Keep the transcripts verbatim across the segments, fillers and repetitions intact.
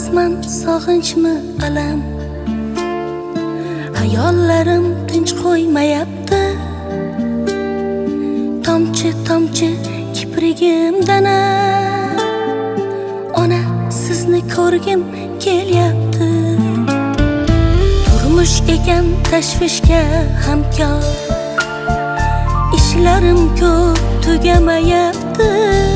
rasman sog'inchmi alam, hayollarim tinch qo'ymayapti. Tomchi tomchi kiprigimdan ona sizni ko'rgim kelyapti. Turmush ekan tashvishga hamkor, ishlarim ko'p tugamayapti.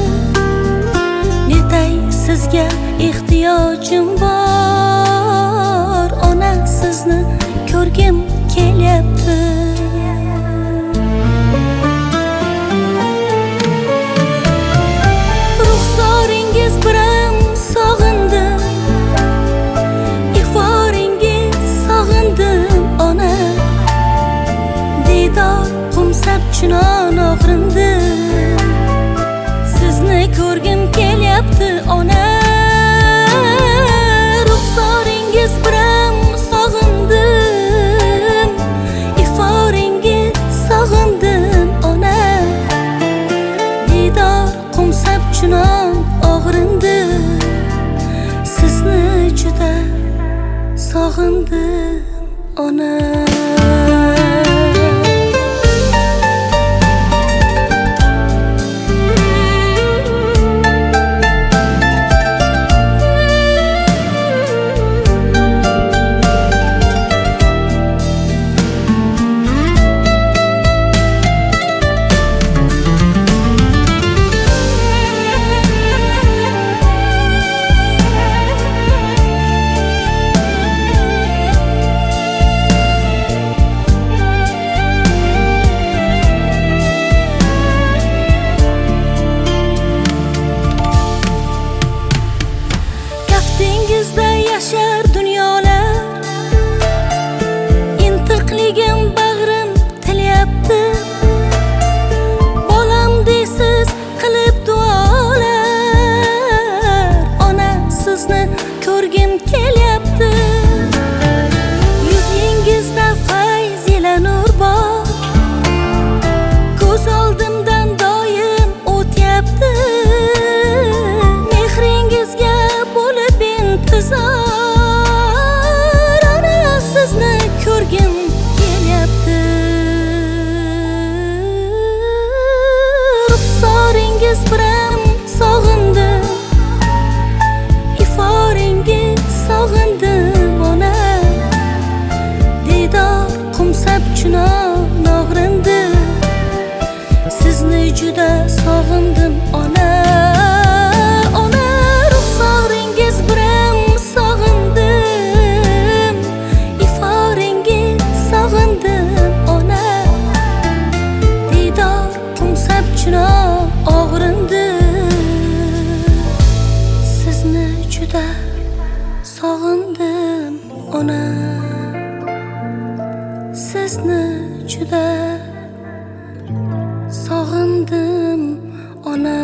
Netay sizga ehtiyojim bor, ona sizni ko'rgim kelyapti. Ruxsoringiz bilan sog'indim, iforingiz sog'indim ona. Diydor qumsab chunon og'rindi, sizni ko'rgim kelyapti ona. Ruxsoringiz bilan sog'indim, iforingiz sog'indim ona. Diydor qumsab chunon og'rindi, sizni juda sog'indim ona. Dengizda yashar dunyolar, intiqligim bag'rim tilyapti. Bolam deysiz qilib duolar, ona sizni ko'rgim kelyapti. Yuzingizda fayz ila nur bor, ko'z oldimdan doim o'tyapti. Mehringizga bo'lib intizor, ona sizni ko'rgim kelyapti. Ruxsoringiz bilan sog'indim, iforingiz sog'indim ona. Diydor qumsab chunon og'rindi, sizni juda sog'indim ona. Og'rindi, sizni juda sog'indim ona. Sizni juda sog'indim ona.